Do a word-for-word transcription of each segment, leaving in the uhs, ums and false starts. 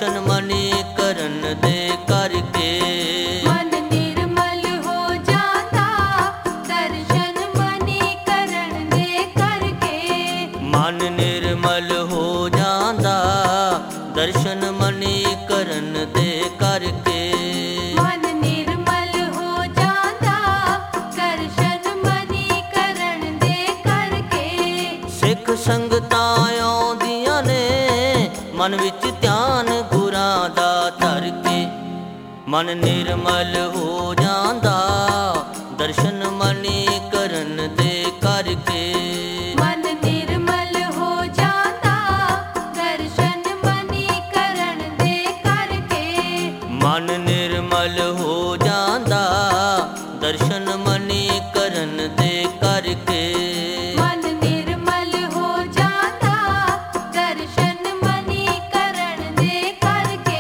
ਦਰਸ਼ਨ money ਕਰਨ ਦੇ ਕਰਕੇ। ਮਨ ਨਿਰਮਲ ਹੋ ਜਾਂਦਾ ਦਰਸ਼ਨ ਮਨੀ ਕਰਨ ਦੇ ਕਰਕੇ। ਮਨ ਨਿਰਮਲ ਹੋ ਜਾਂਦਾ ਦਰਸ਼ਨ ਮਨੀ ਕਰਨ ਦੇ ਕਰਕੇ। ਮਨ ਨਿਰਮਲ ਹੋ ਜਾਂਦਾ ਦਰਸ਼ਨ ਮਨੀ ਕਰਨ ਦੇ ਕਰਕੇ। ਸਿੱਖ ਸੰਗਤਾਂ ਆਉਂਦੀਆਂ ਨੇ ਮਨ ਵਿੱਚ ਧਿਆਨ ਗੁਰਾਂ ਦਾ ਧਰ ਕੇ। ਮਨ ਨਿਰਮਲ ਹੋ ਜਾਂਦਾ ਦਰਸ਼ਨ ਮਨੀ ਕਰਨ ਦੇ ਕਰਕੇ। ਮਨ ਨਿਰਮਲ ਹੋ ਜਾਂਦਾ ਦਰਸ਼ਨ ਮਨੀ ਕਰਨ ਦੇ ਕਰਕੇ। ਮਨ ਨਿਰਮਲ ਹੋ ਜਾਂਦਾ ਦਰਸ਼ਨ ਮਨੀ ਕਰਨ ਦੇ ਕਰਕੇ। ਮਨ ਨਿਰਮਲ ਹੋ ਜਾਂਦਾ ਦਰਸ਼ਨ ਮਨੀ ਕਰਨ ਦੇ ਕਰਕੇ।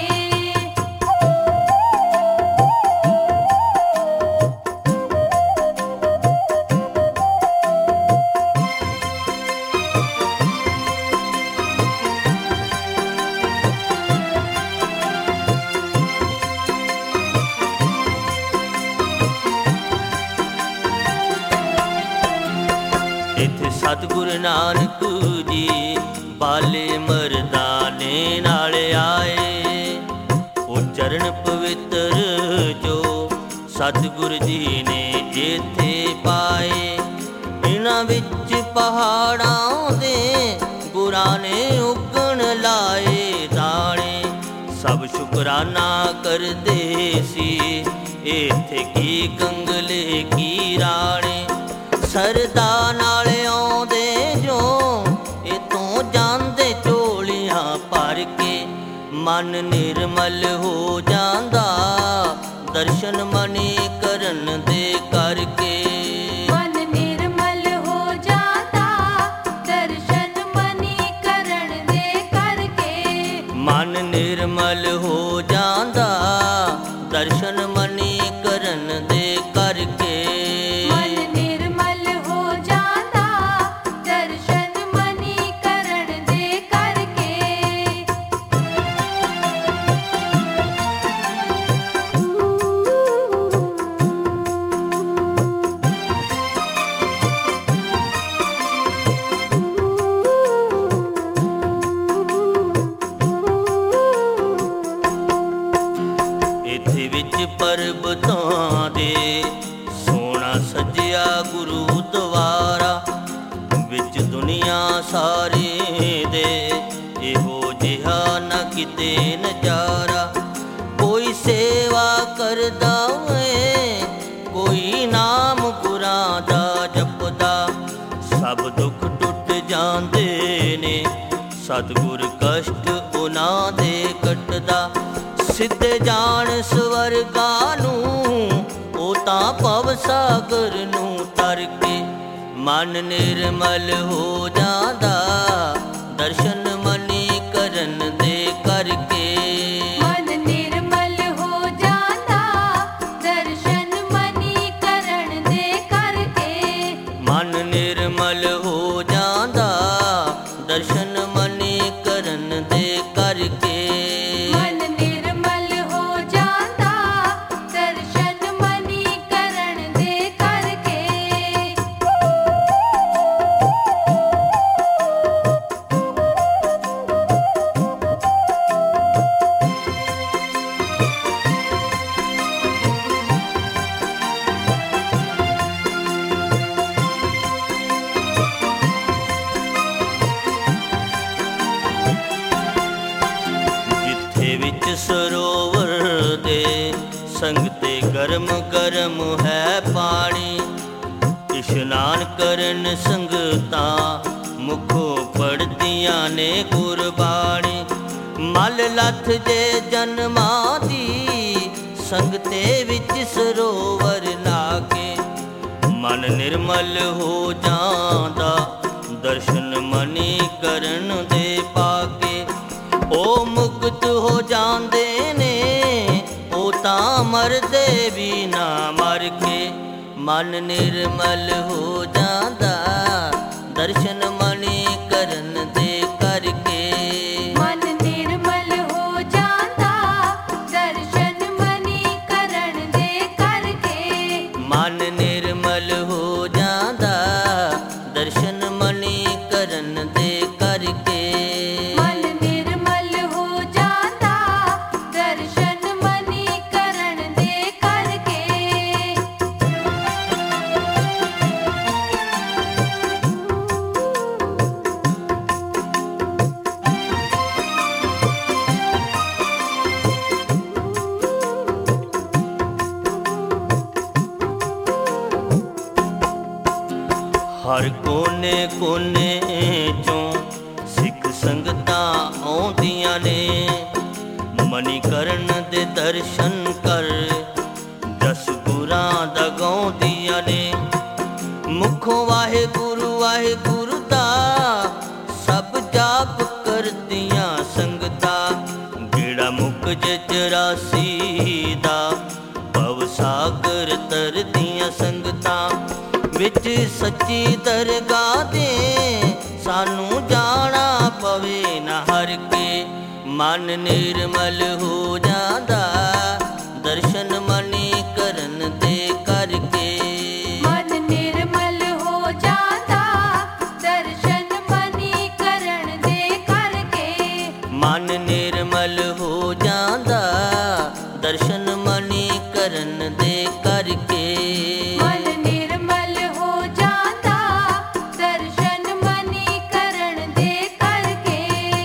ਇੱਥੇ ਸਤਿਗੁਰੂ ਨਾਨਕ ਜੀ ਬਾਲੇ ਮਰਦਾਨੇ ਨਾਲ ਆਏ। ਉਹ ਚਰਨ ਪਵਿੱਤਰ ਜੋ ਸਤਿਗੁਰੂ ਜੀ ਨੇ ਇੱਥੇ ਪਾਏ। ਇਹਨਾਂ ਵਿੱਚ ਪਹਾੜਾਂ ਦੇ ਗੁਰਾਂ ਨੇ ਉਗਣ ਲਾਏ ਦਾਣੇ। ਸਭ ਸ਼ੁਕਰਾਨਾ ਕਰਦੇ ਸੀ ਇੱਥੇ ਕੀ ਕੰਗਲੇ ਕੀ ਰਾਣੇ। ਸਰਦਾ ਨਾਲ ਆਉਂਦੇ ਜੋ ਇਤੋਂ ਜਾਂਦੇ ਝੋਲੀਆਂ ਭਰ ਕੇ। ਮਨ ਨਿਰਮਲ ਹੋ ਜਾਂਦਾ ਦਰਸ਼ਨ ਮਨੀ ਕਰਨ ਦੇ ਕਰਕੇ। ਮਨ ਨਿਰਮਲ ਹੋ ਜਾਂਦਾ ਦਰਸ਼ਨ ਮਨੀ ਕਰਨ ਦੇ ਕਰਕੇ। ਮਨ ਨਿਰਮਲ ਹੋ ਜਾਂਦਾ ਦਰਸ਼ਨ ਮਨੀ ਕਰਨ ਦੇ ਕਰਕੇ। ਮਨ ਨਿਰਮਲ ਹੋ ਜਾਂਦਾ ਦਰਸ਼ਨ ਮਨੀ ਕਰਨ ਦੇ ਕਰਕੇ। ਇੱਥੇ ਵਿੱਚ ਪਰਬਤਾਂ ਦੇ ਸੋਹਣਾ ਸਜਿਆ ਗੁਰੂ ਦੁਆਰਾ। ਵਿੱਚ ਦੁਨੀਆ ਸਾਰੀ ਦੇ ਇਹੋ ਜਿਹਾ ਨਾ ਕਿਤੇ ਨਜ਼ਾਰਾ। ਕੋਈ ਸੇਵਾ ਕਰਦਾ ਏ ਕੋਈ ਨਾਮ ਗੁਰਾਂ ਦਾ ਜਪਦਾ। ਸਭ ਦੁੱਖ ਟੁੱਟ ਜਾਂਦੇ ਨੇ ਸਤਿਗੁਰ ਕਸ਼ਟ ਉਹਨਾਂ ਦੇ ਕੱਟਦਾ। ਸਿੱਧੇ ਜਾਣ ਸਵਰਗਾਂ ਨੂੰ ਉਹ ਤਾਂ ਭਵ ਸਾਗਰ ਨੂੰ ਤਰ ਕੇ। ਮਨ ਨਿਰਮਲ ਹੋ ਜਾਂਦਾ ਦਰਸ਼ਨ ਮਨੀ ਕਰਨ ਦੇ ਕਰਕੇ। ਮਨ ਨਿਰਮਲ ਹੋ ਜਾਂਦਾ ਦਰਸ਼ਨ ਮਨੀ ਕਰਨ ਦੇ ਕਰਕੇ। ਮਨ ਨਿਰਮਲ ਹੋ ਜਾਂਦਾ ਦਰਸ਼ਨ ਮਨੀ ਕਰਨ ਦੇ ਕਰਕੇ। ਮਨ ਨਿਰਮਲ ਹੋ ਜਾਂਦਾ ਦਰਸ਼ਨ ਮਨੀ ਕਰਨ ਦੇ ਕਰਕੇ। ਜਿੱਥੇ ਵਿੱਚ ਸਰੋਵਰ ਦੇ ਸੰਗਤੇ ਗਰਮ ਗਰਮ ਹੈ ਪਾਣੀ। ਇਸ਼ਨਾਨ ਕਰਨ ਸੰਗਤਾਂ ਮੁਖੋਂ ਪੜਦੀਆਂ ਨੇ ਗੁਰਬਾਣੀ। ਮਲ ਲੱਥ ਜੇ ਜਨਮਾਂ ਦੀ ਸੰਗਤੇ ਵਿੱਚ ਸਰੋਵਰ ਲਾ ਕੇ। ਮਨ ਨਿਰਮਲ ਹੋ ਜਾਂਦਾ ਦਰਸ਼ਨ ਮਨੀ ਕਰਨ ਦੇ ਪਾਕੇ। ਉਹ ਮੁਕਤ ਹੋ ਜਾਂਦੇ ਨੇ ਉਹ ਤਾਂ ਮਰਦੇ ਵੀ ਨਾ ਮਰ ਕੇ। ਮਨ ਨਿਰਮਲ ਹੋ ਜਾਂਦਾ ਦਰਸ਼ਨ ਮਨੀ ਕਰਨ ਦੇ ਕਰਕੇ। ਮਨ ਨਿਰਮਲ ਹੋ ਜਾਂਦਾ ਕੋਨੇ ਕੋਨੇ ਚੋਂ ਸਿੱਖ ਸੰਗਤਾਂ ਆਉਂਦੀਆਂ ਨੇ। ਮਨੀਕਰਨ ਦੇ ਦਰਸ਼ਨ ਕਰ ਦਸ ਗੁਰਾਂ ਦਾ ਗਾਉਂਦੀਆਂ ਨੇ। ਮੁਖੋਂ ਵਾਹਿਗੁਰੂ ਵਾਹਿਗੁਰੂ ਦਾ ਸਭ ਜਾਪ ਕਰਦੀਆਂ ਸੰਗਤਾਂ। ਗੇੜਾ ਮੁੱਕ ਜੇ ਚੁਰਾਸੀ ਦਾ ਭਵ ਸਾਗਰ ਤਰਦੀਆਂ ਸੰਗਤਾਂ। ਵਿੱਚ ਸੱਚੀ ਦਰਗਾਹ ਦੇ ਸਾਨੂੰ ਜਾਣਾ ਪਵੇ ਨਾ ਹਰ ਕੇ। ਮਨ ਨਿਰਮਲ ਹੋ ਜਾਂਦਾ ਦਰਸ਼ਨ ਮਨੀ ਕਰਨ ਦੇ ਕਰਕੇ। ਮਨ ਨਿਰਮਲ ਹੋ ਜਾਂਦਾ ਦਰਸ਼ਨ ਮਨੀ ਕਰਨ ਦੇ ਕਰਕੇ। ਮਨ ਨਿਰਮਲ ਹੋ ਜਾਂਦਾ ਦਰਸ਼ਨ ਮਨੀ ਕਰਨ ਦੇ ਕਰਕੇ। ਮਨ ਨਿਰਮਲ ਹੋ ਜਾਂਦਾ ਦਰਸ਼ਨ ਮਨੀ ਕਰਨ ਦੇ ਕਰਕੇ।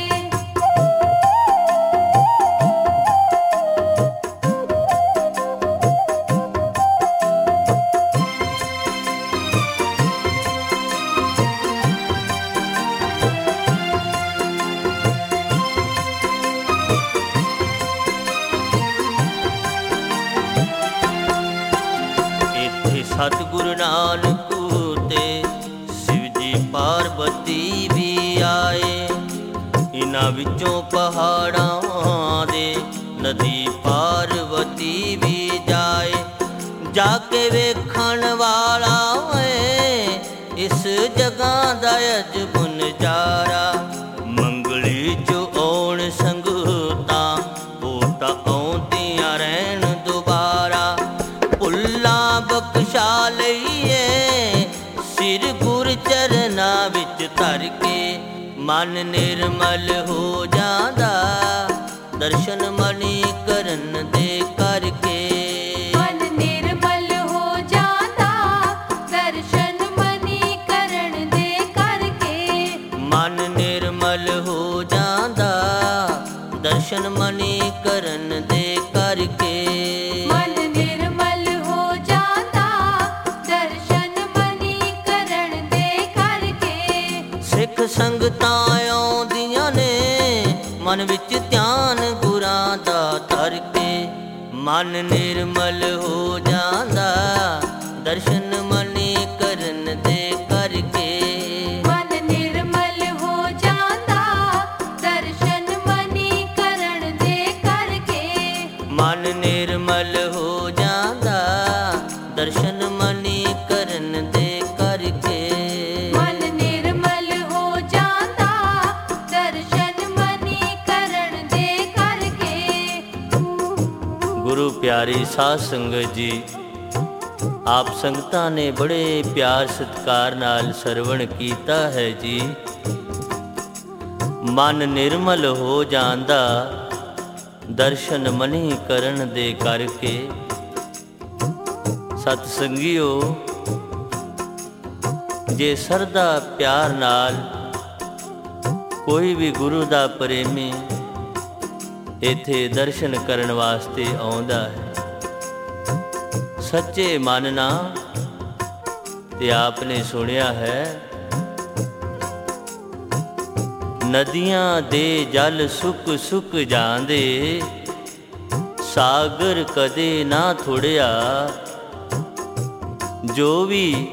ਸਤਿਗੁਰੂ ਨਾਨਕ ਤੇ ਸ਼ਿਵ ਜੀ ਪਾਰਬਤੀ ਵੀ ਆਏ। ਇਨ੍ਹਾਂ ਵਿੱਚੋਂ ਪਹਾੜਾਂ ਦੇ ਨਦੀ ਪਾਰਵਤੀ ਵੀ ਜਾਏ। ਜਾ ਕੇ ਵੇਖਣ ਵਾਲਾ ਏ ਇਸ ਜਗ੍ਹਾ ਦਾ ਅਜਬ ਨਜ਼ਾਰਾ। ਮੰਗਲੀ ਚ ਆਉਣ ਸੰਗਤਾਂ ਉਹ ਤਾਂ ਆਉਂਦੀਆਂ ਰਹਿਣ ਦੁਬਾਰਾ। ਭੁੱਲਾਂ ਬਖਸ਼ਾ ਲਈਏ ਸਿਰ ਗੁਰ ਚਰਨਾਂ ਵਿੱਚ ਧਰ ਕੇ। ਮਨ ਨਿਰਮਲ ਹੋ ਜਾਂਦਾ ਦਰਸ਼ਨ ਮਨੀ ਕਰਨ ਦੇ ਕਰਕੇ। ਮਨ ਨਿਰਮਲ ਹੋ ਜਾਂਦਾ ਦਰਸ਼ਨ ਮਨੀ ਕਰਨ ਦੇ ਕਰਕੇ। ਮਨ ਨਿਰਮਲ ਹੋ ਜਾਂਦਾ ਦਰਸ਼ਨ ਮਨੀ ਕਰਨ ਦੇ ਕਰਕੇ। ਮਨ ਨਿਰਮਲ ਹੋ ਜਾਂਦਾ ਦਰਸ਼ਨ ਮਨੀ ਕਰਨ ਦੇ ਕਰਕੇ। ਸਿੱਖ ਸੰਗਤਾਂ ਆਉਂਦੀਆਂ ਨੇ ਮਨ ਵਿੱਚ ਧਿਆਨ ਗੁਰਾਂ ਦਾ ਧਰ ਕੇ। ਮਨ ਨਿਰਮਲ ਹੋ ਜਾਂਦਾ ਦਰਸ਼ਨ ਮਨੀ ਕਰਨ ਦੇ ਕਰਕੇ। ਮਨ ਨਿਰਮਲ ਹੋ ਜਾਂਦਾ ਦਰਸ਼ਨ ਮਨੀ ਕਰਨ ਦੇ ਕਰਕੇ। ਮਨ ਨਿਰਮਲ ਹੋ ਜਾਂਦਾ ਦਰਸ਼ਨ ਮਨੀ ਕਰਨ ਦੇ ਕਰਕੇ। ਮਨ ਨਿਰਮਲ ਹੋ ਜਾਂਦਾ ਦਰਸ਼ਨ ਮਨੀ ਕਰਨ ਦੇ ਕਰਕੇ। ਗੁਰੂ ਪਿਆਰੀ ਸਾਧ ਸੰਗਤ ਜੀ, ਆਪ ਸੰਗਤਾਂ ਨੇ ਬੜੇ ਪਿਆਰ ਸਤਿਕਾਰ ਨਾਲ ਸਰਵਣ ਕੀਤਾ ਹੈ ਜੀ। ਮਨ ਨਿਰਮਲ ਹੋ ਜਾਂਦਾ ਦਰਸ਼ਨ ਮਨੀ ਕਰਨ ਦੇ ਕਰਕੇ। ਸਤ ਸੰਗੀਓ, ਜੇ ਸਰਦਾ ਪਿਆਰ ਨਾਲ ਕੋਈ ਵੀ ਗੁਰੂ ਦਾ ਪ੍ਰੇਮੀ ਇੱਥੇ ਦਰਸ਼ਨ ਕਰਨ ਵਾਸਤੇ ਆਉਂਦਾ ਹੈ ਸੱਚੇ ਮਨ ਨਾਲ, ਤੇ ਆਪਨੇ ਸੁਣਿਆ ਹੈ ਨਦੀਆਂ ਦੇ ਜਲ ਸੁੱਕ ਸੁੱਕ ਜਾਂਦੇ, ਸਾਗਰ ਕਦੇ ਨਾ ਥੁੜਿਆ। ਜੋ ਵੀ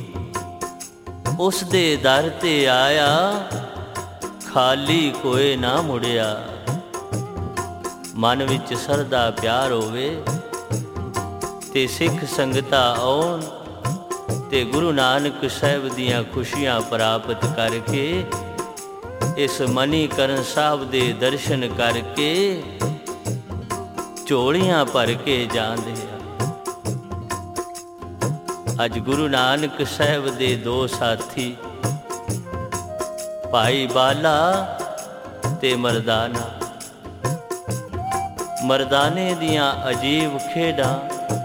ਉਸ ਦੇ ਦਰ ਤੇ ਆਇਆ, ਖਾਲੀ ਕੋਏ ਨਾ ਮੁੜਿਆ। ਮਨ ਵਿੱਚ ਸਰਦਾ ਪਿਆਰ ਹੋਵੇ ਤੇ ਸਿੱਖ ਸੰਗਤਾਂ ਆਉਣ ਤੇ ਗੁਰੂ ਨਾਨਕ ਸਾਹਿਬ ਦੀਆਂ ਖੁਸ਼ੀਆਂ ਪ੍ਰਾਪਤ ਕਰਕੇ ਇਸ ਮਨੀਕਰਨ ਸਾਹਿਬ ਦੇ ਦਰਸ਼ਨ ਕਰਕੇ ਝੋਲੀਆਂ ਭਰ ਕੇ ਜਾਂਦੇ ਆ। ਅੱਜ ਗੁਰੂ ਨਾਨਕ ਸਾਹਿਬ ਦੇ ਦੋ ਸਾਥੀ ਭਾਈ ਬਾਲਾ ਤੇ ਮਰਦਾਨਾ, ਮਰਦਾਨੇ ਦੀਆਂ ਅਜੀਬ ਖੇਡਾਂ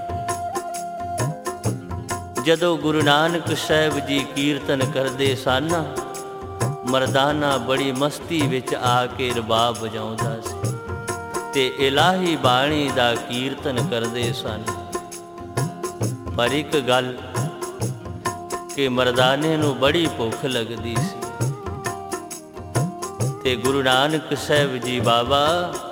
ਜਦੋਂ ਗੁਰੂ ਨਾਨਕ ਸਾਹਿਬ ਜੀ ਕੀਰਤਨ ਕਰਦੇ ਸਨ, ਮਰਦਾਨਾ ਬੜੀ ਮਸਤੀ ਵਿੱਚ ਆ ਕੇ ਰਬਾਬ ਵਜਾਉਂਦਾ ਸੀ ਤੇ ਇਲਾਹੀ ਬਾਣੀ ਦਾ ਕੀਰਤਨ ਕਰਦੇ ਸਨ। ਪਰ ਇੱਕ ਗੱਲ ਕਿ ਮਰਦਾਨੇ ਨੂੰ ਬੜੀ ਭੁੱਖ ਲੱਗਦੀ ਸੀ ਤੇ ਗੁਰੂ ਨਾਨਕ ਸਾਹਿਬ ਜੀ ਬਾਬਾ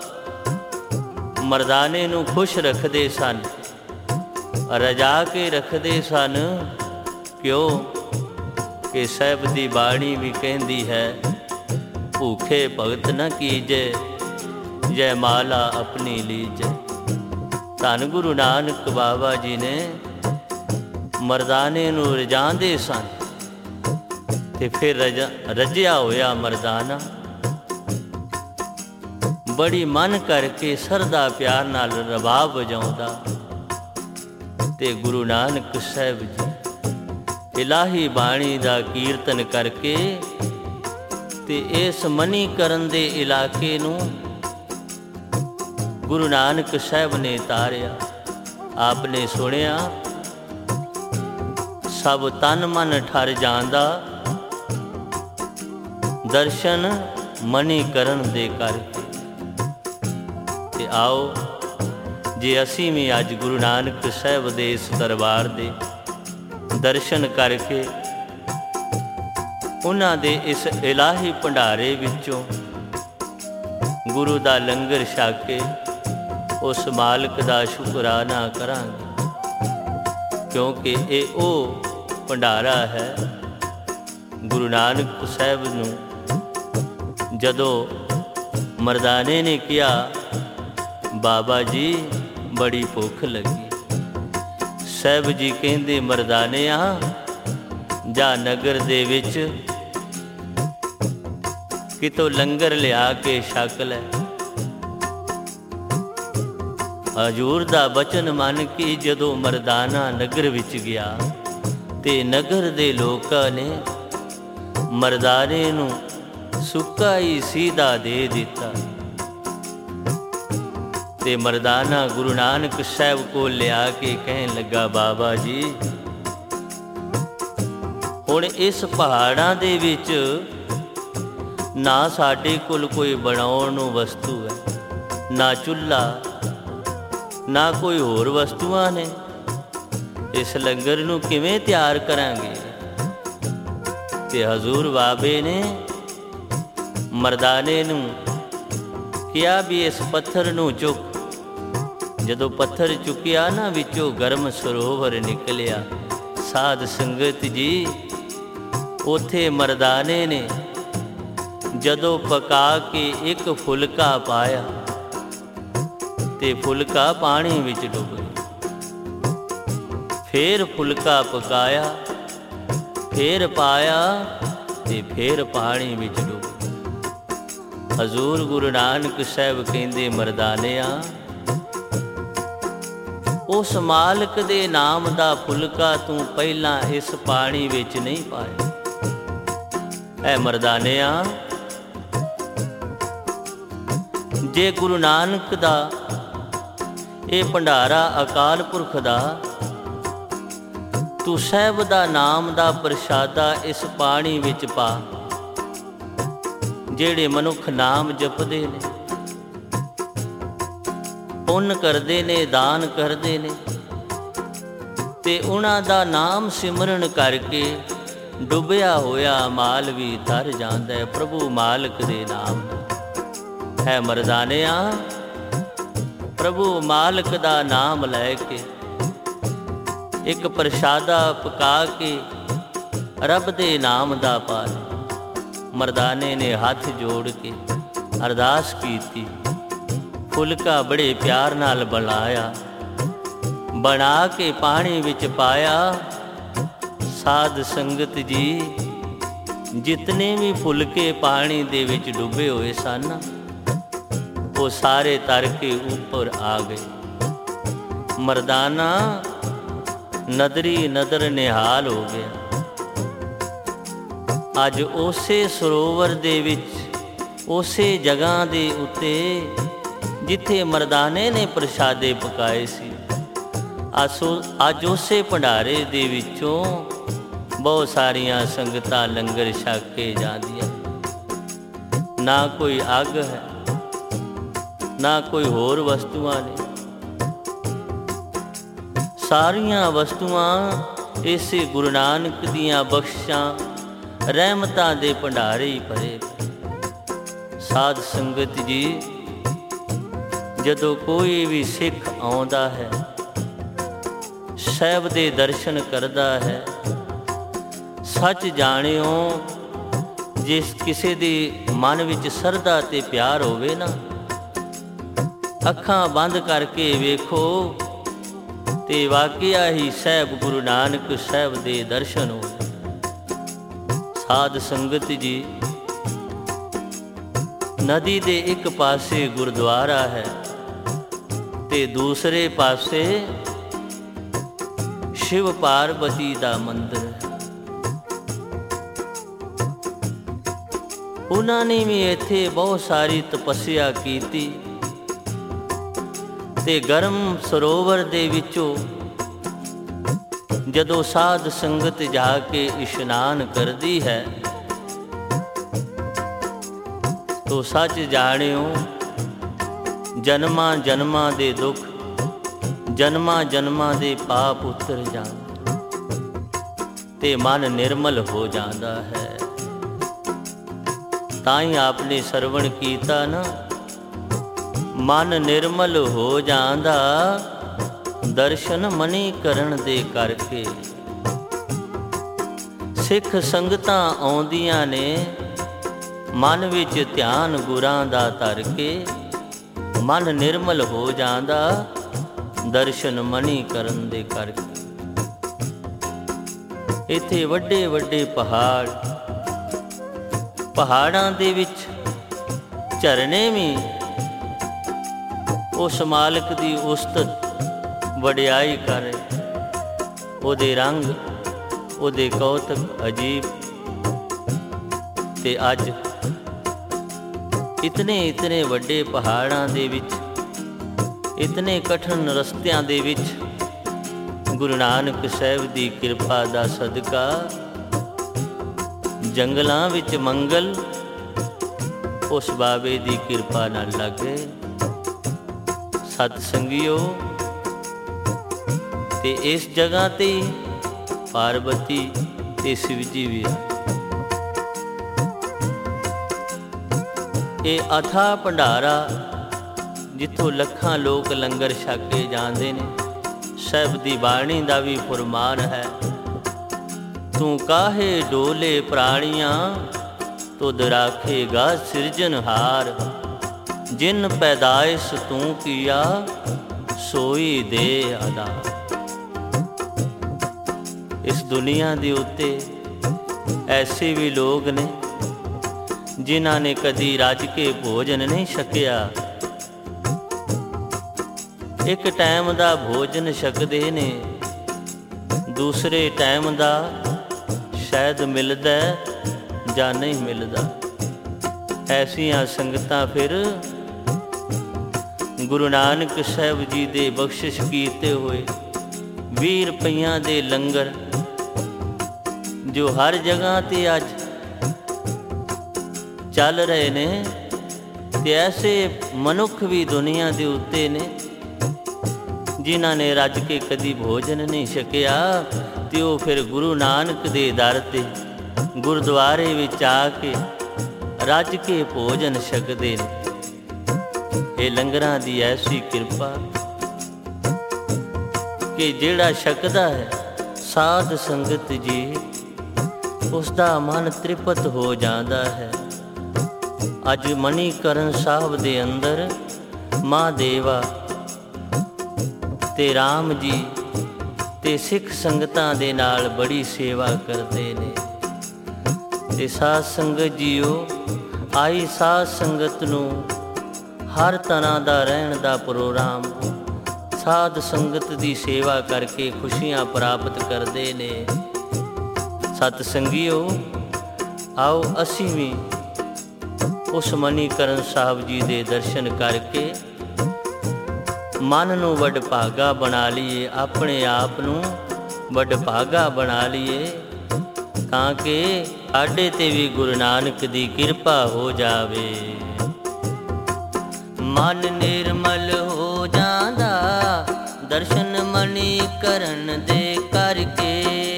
ਮਰਦਾਨੇ ਨੂੰ ਖੁਸ਼ ਰੱਖਦੇ ਸਨ, ਰਜਾ ਕੇ ਰੱਖਦੇ ਸਨ। ਕਿਉਂ ਕਿ ਸਾਹਿਬ ਦੀ ਬਾਣੀ ਵੀ ਕਹਿੰਦੀ ਹੈ, ਭੂਖੇ ਭਗਤ ਨ ਕੀਜੈ, ਜੈ ਮਾਲਾ ਆਪਣੀ ਲੀਜੈ। ਧੰਨ ਗੁਰੂ ਨਾਨਕ ਬਾਬਾ ਜੀ ਨੇ ਮਰਦਾਨੇ ਨੂੰ ਰਜਾਂਦੇ ਸਨ ਤੇ ਫਿਰ ਰਜਾ ਰਜਿਆ ਹੋਇਆ ਮਰਦਾਨਾ ਬੜੀ ਮਨ ਕਰਕੇ ਸਰਦਾ ਪਿਆਰ ਨਾਲ ਰਬਾਬ ਵਜਾਉਂਦਾ ਤੇ ਗੁਰੂ ਨਾਨਕ ਸਾਹਿਬ ਜੀ ਇਲਾਹੀ ਬਾਣੀ ਦਾ ਕੀਰਤਨ ਕਰਕੇ ਤੇ ਇਸ ਮਨੀਕਰਨ ਦੇ ਇਲਾਕੇ ਨੂੰ ਗੁਰੂ ਨਾਨਕ ਸਾਹਿਬ ਨੇ ਤਾਰਿਆ। ਆਪ ਨੇ ਸੁਣਿਆ ਸਭ ਤਨ ਮਨ ਠਰ ਜਾਂਦਾ, ਦਰਸ਼ਨ ਮਨੀਕਰਨ ਦੇ ਕਰਕੇ। ਤੇ ਆਓ ਜੇ ਅਸੀਂ ਵੀ ਅੱਜ ਗੁਰੂ ਨਾਨਕ ਸਾਹਿਬ ਦੇ ਇਸ ਦਰਬਾਰ ਦੇ ਦਰਸ਼ਨ ਕਰਕੇ ਉਹਨਾਂ ਦੇ ਇਸ ਇਲਾਹੀ ਭੰਡਾਰੇ ਵਿੱਚੋਂ ਗੁਰੂ ਦਾ ਲੰਗਰ ਛਕ ਕੇ ਉਸ ਮਾਲਕ ਦਾ ਸ਼ੁਕਰਾਨਾ ਕਰਾਂਗੇ, ਕਿਉਂਕਿ ਇਹ ਉਹ ਭੰਡਾਰਾ ਹੈ ਗੁਰੂ ਨਾਨਕ ਸਾਹਿਬ ਨੂੰ ਜਦੋਂ ਮਰਦਾਨੇ ਨੇ ਕਿਹਾ, ਬਾਬਾ ਜੀ ਬੜੀ ਭੁੱਖ ਲੱਗੀ। ਸਾਹਿਬ ਜੀ ਕਹਿੰਦੇ, ਮਰਦਾਨਿਆ ਜਾ ਨਗਰ ਦੇ ਵਿੱਚ ਕਿਤੋਂ ਲੰਗਰ ਲਿਆ ਕੇ ਛਕ ਲੈ। ਹਜ਼ੂਰ ਦਾ ਬਚਨ ਮੰਨ ਕੇ ਜਦੋਂ ਮਰਦਾਨਾ ਨਗਰ ਵਿੱਚ ਗਿਆ ਤੇ ਨਗਰ ਦੇ ਲੋਕਾਂ ਨੇ ਮਰਦਾਨੇ ਨੂੰ ਸੁੱਕਾ ਹੀ ਸੀਧਾ ਦੇ ਦਿੱਤਾ ਤੇ ਮਰਦਾਨਾ ਗੁਰੂ ਨਾਨਕ ਸਾਹਿਬ ਕੋਲ ਲਿਆ ਕੇ ਕਹਿਣ ਲੱਗਾ, ਬਾਬਾ ਜੀ ਹੁਣ ਇਸ ਪਹਾੜਾਂ ਦੇ ਵਿੱਚ ਨਾ ਸਾਡੇ ਕੋਲ ਕੋਈ ਬਣਾਉਣ ਨੂੰ ਵਸਤੂ ਹੈ, ਨਾ ਚੁੱਲ੍ਹਾ, ਨਾ ਕੋਈ ਹੋਰ ਵਸਤੂਆਂ ਨੇ, ਇਸ ਲੰਗਰ ਨੂੰ ਕਿਵੇਂ ਤਿਆਰ ਕਰਾਂਗੇ। ਤੇ ਹਜ਼ੂਰ ਬਾਬੇ ਨੇ ਮਰਦਾਨੇ ਨੂੰ ਕਿਹਾ ਵੀ ਇਸ ਪੱਥਰ ਨੂੰ ਚੁੱਕ। ਜਦੋਂ ਪੱਥਰ ਚੁੱਕਿਆ ਨਾ, ਵਿੱਚੋਂ ਗਰਮ ਸਰੋਵਰ ਨਿਕਲਿਆ। ਸਾਧ ਸੰਗਤ ਜੀ, ਉੱਥੇ ਮਰਦਾਨੇ ਨੇ ਜਦੋਂ ਪਕਾ ਕੇ ਇੱਕ ਫੁਲਕਾ ਪਾਇਆ ਤੇ ਫੁਲਕਾ ਪਾਣੀ ਵਿੱਚ ਡੁੱਬ ਗਿਆ। ਫੇਰ ਫੁਲਕਾ ਪਕਾਇਆ, ਫੇਰ ਪਾਇਆ ਤੇ ਫੇਰ ਪਾਣੀ ਵਿੱਚ ਡੁੱਬ ਗਿਆ। ਹਜ਼ੂਰ ਗੁਰੂ ਨਾਨਕ ਸਾਹਿਬ ਕਹਿੰਦੇ, ਮਰਦਾਨਿਆ ਉਸ ਮਾਲਕ ਦੇ ਨਾਮ ਦਾ ਫੁਲਕਾ ਤੂੰ ਪਹਿਲਾਂ ਇਸ ਪਾਣੀ ਵਿੱਚ ਨਹੀਂ ਪਾਇਆ। ਐ ਮਰਦਾਨਿਆ, ਜੇ ਗੁਰੂ ਨਾਨਕ ਦਾ ਇਹ ਭੰਡਾਰਾ ਅਕਾਲ ਪੁਰਖ ਦਾ, ਤੂੰ ਸਾਹਿਬ ਦਾ ਨਾਮ ਦਾ ਪ੍ਰਸ਼ਾਦਾ ਇਸ ਪਾਣੀ ਵਿੱਚ ਪਾ। ਜਿਹੜੇ ਮਨੁੱਖ ਨਾਮ ਜਪਦੇ ਨੇ, ਪੁੰਨ ਕਰਦੇ ਨੇ, ਦਾਨ ਕਰਦੇ ਨੇ ਤੇ ਉਹਨਾਂ ਦਾ ਨਾਮ ਸਿਮਰਨ ਕਰਕੇ ਡੁੱਬਿਆ ਹੋਇਆ ਮਾਲ ਵੀ ਤਰ ਜਾਂਦਾ ਹੈ ਪ੍ਰਭੂ ਮਾਲਕ ਦੇ ਨਾਮ। ਹੈ ਮਰਦਾਨਿਆ, ਪ੍ਰਭੂ ਮਾਲਕ ਦਾ ਨਾਮ ਲੈ ਕੇ ਇੱਕ ਪ੍ਰਸ਼ਾਦਾ ਪਕਾ ਕੇ ਰੱਬ ਦੇ ਨਾਮ ਦਾ ਪਾ ਲਿਆ। ਮਰਦਾਨੇ ਨੇ ਹੱਥ ਜੋੜ ਕੇ ਅਰਦਾਸ ਕੀਤੀ, ਫੁਲਕਾ ਬੜੇ ਪਿਆਰ ਨਾਲ ਬਣਾਇਆ, ਬਣਾ ਕੇ ਪਾਣੀ ਵਿੱਚ ਪਾਇਆ। ਸਾਧ ਸੰਗਤ ਜੀ, ਜਿਤਨੇ ਵੀ ਫੁਲਕੇ ਪਾਣੀ ਦੇ ਵਿੱਚ ਡੁੱਬੇ ਹੋਏ ਸਨ, ਉਹ ਸਾਰੇ ਤਰ ਕੇ ਉੱਪਰ ਆ ਗਏ। ਮਰਦਾਨਾ ਨਦਰੀ ਨਦਰ ਨਿਹਾਲ ਹੋ ਗਿਆ। ਅੱਜ ਉਸੇ ਸਰੋਵਰ ਦੇ ਵਿੱਚ, ਉਸੇ ਜਗ੍ਹਾ ਦੇ ਉੱਤੇ ਜਿੱਥੇ ਮਰਦਾਨੇ ਨੇ ਪ੍ਰਸ਼ਾਦੇ ਪਕਾਏ ਸੀ, ਅੱਜ ਉਸੇ ਭੰਡਾਰੇ ਦੇ ਵਿੱਚੋਂ ਬਹੁਤ ਸਾਰੀਆਂ ਸੰਗਤਾਂ ਲੰਗਰ ਛਕ ਕੇ ਜਾਂਦੀਆਂ। ਨਾ ਕੋਈ ਅੱਗ ਹੈ, ਨਾ ਕੋਈ ਹੋਰ ਵਸਤੂਆਂ ਨੇ। ਸਾਰੀਆਂ ਵਸਤੂਆਂ ਇਸੇ ਗੁਰੂ ਨਾਨਕ ਦੀਆਂ ਬਖਸ਼ਾਂ ਰਹਿਮਤਾਂ ਦੇ ਭੰਡਾਰੇ ਹੀ ਭਰੇ। ਸਾਧ ਸੰਗਤ ਜੀ, ਜਦੋਂ ਕੋਈ ਵੀ ਸਿੱਖ ਆਉਂਦਾ ਹੈ, ਸਾਹਿਬ ਦੇ ਦਰਸ਼ਨ ਕਰਦਾ ਹੈ, ਸੱਚ ਜਾਣਿਓ ਜਿਸ ਕਿਸੇ ਦੇ ਮਨ ਵਿੱਚ ਸਰਧਾ ਤੇ ਪਿਆਰ ਹੋਵੇ ਨਾ, ਅੱਖਾਂ ਬੰਦ ਕਰਕੇ ਵੇਖੋ ਤੇ ਵਾਕਿਆ ਹੀ ਸਾਹਿਬ ਗੁਰੂ ਨਾਨਕ ਸਾਹਿਬ ਦੇ ਦਰਸ਼ਨ ਹੋ। ਸਾਧ ਸੰਗਤ ਜੀ, ਨਦੀ ਦੇ ਇੱਕ ਪਾਸੇ ਗੁਰਦੁਆਰਾ ਹੈ ਤੇ ਦੂਸਰੇ ਪਾਸੇ ਸ਼ਿਵ ਪਾਰਬਤੀ ਦਾ ਮੰਦਿਰ ਹੈ। ਉਹਨਾਂ ਨੇ ਵੀ ਇੱਥੇ ਬਹੁਤ ਸਾਰੀ ਤਪੱਸਿਆ ਕੀਤੀ ਤੇ ਗਰਮ ਸਰੋਵਰ ਦੇ ਵਿੱਚੋਂ ਜਦੋਂ ਸਾਧ ਸੰਗਤ ਜਾ ਕੇ ਇਸ਼ਨਾਨ ਕਰਦੀ ਹੈ ਤੋ ਸੱਚ ਜਾਣਿਓ ਜਨਮਾਂ ਜਨਮਾਂ ਦੇ ਦੁੱਖ, ਜਨਮਾਂ ਜਨਮਾਂ ਦੇ ਪਾਪ ਉਤਰ ਜਾਂਦੇ ਤੇ ਮਨ ਨਿਰਮਲ ਹੋ ਜਾਂਦਾ ਹੈ। ਤਾਂ ਹੀ ਆਪਨੇ ਸਰਵਣ ਕੀਤਾ ਨਾ, ਮਨ ਨਿਰਮਲ ਹੋ ਜਾਂਦਾ ਦਰਸ਼ਨ ਮਨੀ ਕਰਨ ਦੇ ਕਰਕੇ। ਸਿੱਖ ਸੰਗਤਾਂ ਆਉਂਦੀਆਂ ਨੇ ਮਨ ਵਿੱਚ ਧਿਆਨ ਗੁਰਾਂ ਦਾ ਧਰ ਕੇ, ਮਨ ਨਿਰਮਲ ਹੋ ਜਾਂਦਾ ਦਰਸ਼ਨ ਮਨੀ ਕਰਨ ਦੇ ਕਰਕੇ। ਇੱਥੇ ਵੱਡੇ ਵੱਡੇ ਪਹਾੜ, ਪਹਾੜਾਂ ਦੇ ਵਿੱਚ ਝਰਨੇ ਵੀ ਉਸ ਮਾਲਕ ਦੀ ਉਸਤਤ ਵਡਿਆਈ ਕਰ, ਉਹਦੇ ਰੰਗ, ਉਹਦੇ ਕੌਤਕ ਅਜੀਬ। ਤੇ ਅੱਜ ਇਤਨੇ ਇਤਨੇ ਵੱਡੇ ਪਹਾੜਾਂ ਦੇ ਵਿੱਚ, ਇਤਨੇ ਕਠਿਨ ਰਸਤਿਆਂ ਦੇ ਵਿੱਚ ਗੁਰੂ ਨਾਨਕ ਸਾਹਿਬ ਦੀ ਕਿਰਪਾ ਦਾ ਸਦਕਾ ਜੰਗਲਾਂ ਵਿੱਚ ਮੰਗਲ ਉਸ ਬਾਬੇ ਦੀ ਕਿਰਪਾ ਨਾਲ ਲੱਗੇ। ਸਤ ਸੰਗਿਓ, ਤੇ ਇਸ ਜਗ੍ਹਾ ਤੇ ਪਾਰਬਤੀ ਤੇ ਸ਼ਿਵ ਜੀ ਵੀ। ਇਹ ਅਥਾ ਭੰਡਾਰਾ ਜਿੱਥੋਂ ਲੱਖਾਂ ਲੋਕ ਲੰਗਰ ਛਕ ਕੇ ਜਾਂਦੇ ਨੇ। ਸਾਹਿਬ ਦੀ ਬਾਣੀ ਦਾ ਵੀ ਫੁਰਮਾਨ ਹੈ, ਤੂੰ ਕਾਹੇ ਡੋਲੇ ਪ੍ਰਾਣੀਆਂ ਤੁਧ ਰਾਖੇਗਾ ਸਿਰਜਨਹਾਰ, ਜਿਨ ਪੈਦਾਇਸ਼ ਤੂੰ ਕੀਆ ਸੋਈ ਦੇ ਅਦਾ। ਇਸ ਦੁਨੀਆ ਦੇ ਉੱਤੇ ਐਸੇ ਵੀ ਲੋਕ ਨੇ ਜਿਨ੍ਹਾਂ ਨੇ ਕਦੀ ਰੱਜ ਕੇ ਭੋਜਨ ਨਹੀਂ ਛਕਿਆ। ਇੱਕ ਟਾਈਮ ਦਾ ਭੋਜਨ ਛਕਦੇ ਨੇ, ਦੂਸਰੇ ਟਾਈਮ ਦਾ ਸ਼ਾਇਦ ਮਿਲਦਾ ਜਾਂ ਨਹੀਂ ਮਿਲਦਾ। ਐਸੀਆਂ ਸੰਗਤਾਂ ਫਿਰ ਗੁਰੂ ਨਾਨਕ ਸਾਹਿਬ ਜੀ ਦੇ ਬਖਸ਼ਿਸ਼ ਕੀਤੇ ਹੋਏ ਵੀਹ ਰੁਪਈਆਂ ਦੇ ਲੰਗਰ ਜੋ ਹਰ ਜਗ੍ਹਾ ਤੇ ਅੱਜ ਚੱਲ ਰਹੇ ਨੇ, ਤੇ ਐਸੇ ਮਨੁੱਖ ਵੀ ਦੁਨੀਆ ਦੇ ਉੱਤੇ ਨੇ ਜਿਨ੍ਹਾਂ ਨੇ ਰੱਜ ਕੇ ਕਦੀ ਭੋਜਨ ਨਹੀਂ ਛਕਿਆ, ਤੇ ਉਹ ਫਿਰ ਗੁਰੂ ਨਾਨਕ ਦੇ ਦਰ ਤੇ ਗੁਰਦੁਆਰੇ ਵਿੱਚ ਆ ਕੇ ਰੱਜ ਕੇ ਭੋਜਨ ਛਕਦੇ ਨੇ। ਇਹ ਲੰਗਰਾਂ ਦੀ ਐਸੀ ਕਿਰਪਾ ਕਿ ਜਿਹੜਾ ਛਕਦਾ ਹੈ ਸਾਧ ਸੰਗਤ ਜੀ, ਉਸ ਦਾ ਮਨ ਤ੍ਰਿਪਤ ਹੋ ਜਾਂਦਾ ਹੈ। ਅੱਜ ਮਨੀਕਰਨ ਸਾਹਿਬ ਦੇ ਅੰਦਰ ਮਹਾਦੇਵਾ ਤੇ ਰਾਮ ਜੀ ਤੇ ਸਿੱਖ ਸੰਗਤਾਂ ਦੇ ਨਾਲ ਬੜੀ ਸੇਵਾ ਕਰਦੇ ਨੇ। ਤੇ ਸਾਧ ਸੰਗਤ ਜੀਓ, ਆਈ ਸਾਧ ਸੰਗਤ ਨੂੰ ਹਰ ਤਰ੍ਹਾਂ ਦਾ ਰਹਿਣ ਦਾ ਪ੍ਰੋਗਰਾਮ, ਸਾਧ ਸੰਗਤ ਦੀ ਸੇਵਾ ਕਰਕੇ ਖੁਸ਼ੀਆਂ ਪ੍ਰਾਪਤ ਕਰਦੇ ਨੇ। ਸਤ ਸੰਗੀਓ, ਆਓ ਅਸੀਂ ਵੀ ਉਸ ਮਨੀਕਰਨ ਸਾਹਿਬ ਜੀ ਦੇ ਦਰਸ਼ਨ ਕਰਕੇ ਮਨ ਨੂੰ ਵਡਭਾਗਾ ਬਣਾ ਲਈਏ, ਆਪਣੇ ਆਪ ਨੂੰ ਵਡਭਾਗਾ ਬਣਾ ਲਈਏ, ਤਾਂ ਕਿ ਸਾਡੇ ਤੇ ਵੀ ਗੁਰੂ ਨਾਨਕ ਦੀ ਕਿਰਪਾ ਹੋ ਜਾਵੇ। ਮਨ ਨਿਰਮਲ ਹੋ ਜਾਂਦਾ ਦਰਸ਼ਨ ਮਨੀਕਰਨ ਦੇ ਕਰਕੇ।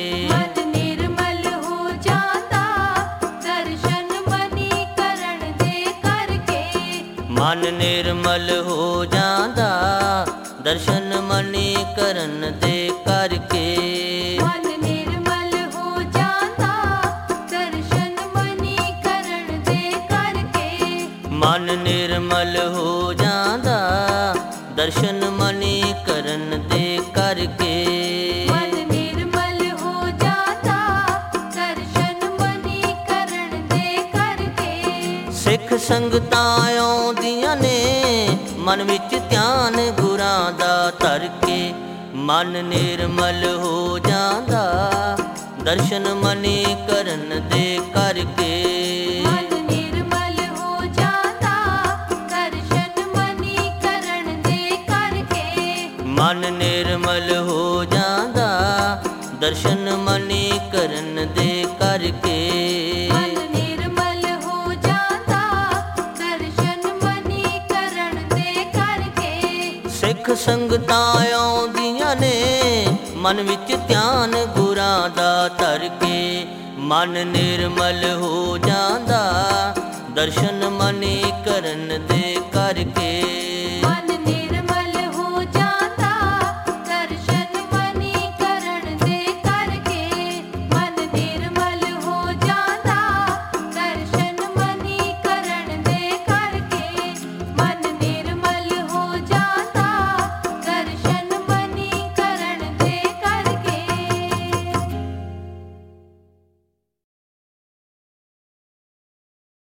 ਦਰਸ਼ਨ ਮਨੀ ਕਰਨ ਦੇ ਕਰਕੇ। ਮਨ ਨਿਰਮਲ ਹੋ ਜਾਂਦਾ ਦਰਸ਼ਨ ਮਨੀ ਕਰਨ ਦੇ ਕਰਕੇ। ਮਨ ਨਿਰਮਲ ਹੋ ਜਾਂਦਾ ਦਰਸ਼ਨ ਮਨੀ ਕਰਨ ਦੇ ਕਰਕੇ। ਮਨ ਨਿਰਮਲ ਹੋ ਜਾਂਦਾ ਦਰਸ਼ਨ ਮਨੀ ਕਰਨ ਦੇ ਕਰਕੇ। ਸਿੱਖ ਸੰਗਤਾਂ ਆਉਂਦੀਆਂ ਨੇ ਮਨ ਵਿੱਚ ਧਿਆਨ ਗੁਰਾਂ ਦਾ ਧਰ ਕੇ। ਮਨ ਨਿਰਮਲ ਹੋ ਜਾਂਦਾ ਦਰਸ਼ਨ ਮਨੀ ਕਰਨ ਦੇ ਕਰਕੇ। ਮਨ ਨਿਰਮਲ ਹੋ ਜਾਂਦਾ ਦਰਸ਼ਨ ਮਨੀ ਕਰਨ ਦੇ ਕਰਕੇ। ਮਨ ਨਿਰਮਲ ਹੋ ਜਾਂਦਾ ਦਰਸ਼ਨ ਮਨੀ ਕਰਨ ਦੇ ਕਰਕੇ। ਮਨ ਨਿਰਮਲ ਹੋ ਜਾਂਦਾ ਦਰਸ਼ਨ ਮਨੀ ਕਰਨ ਦੇ ਕਰਕੇ। ਸਿੱਖ ਸੰਗਤਾਂ ਆਉਂਦੀਆਂ ਨੇ ਮਨ ਵਿੱਚ ਧਿਆਨ ਗੁਰਾਂ ਦਾ ਧਰ ਕੇ। ਮਨ ਨਿਰਮਲ ਹੋ ਜਾਂਦਾ ਦਰਸ਼ਨ